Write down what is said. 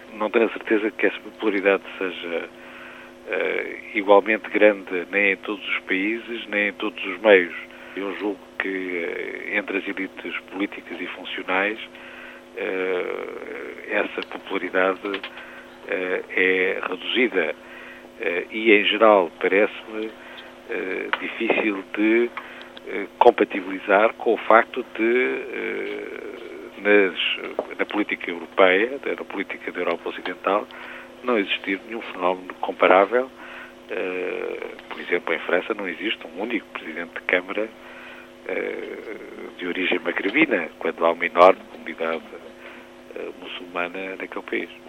não tenho a certeza que essa popularidade seja igualmente grande nem em todos os países, nem em todos os meios. Eu julgo que entre as elites políticas e funcionais essa popularidade é reduzida e, em geral, parece-me difícil de compatibilizar com o facto de, na política europeia, na política da Europa Ocidental, não existir nenhum fenómeno comparável. Por exemplo, em França não existe um único presidente de Câmara de origem magrebina, quando há uma enorme comunidade muçulmana naquele país.